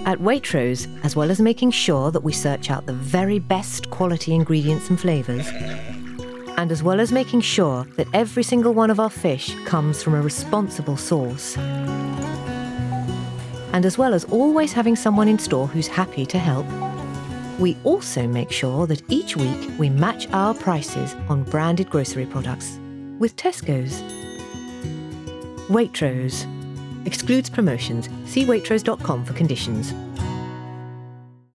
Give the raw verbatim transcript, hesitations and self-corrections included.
At Waitrose, as well as making sure that we search out the very best quality ingredients and flavours, and as well as making sure that every single one of our fish comes from a responsible source, and as well as always having someone in store who's happy to help, we also make sure that each week we match our prices on branded grocery products with Tesco's. Waitrose. Excludes promotions. See waitrose dot com for conditions.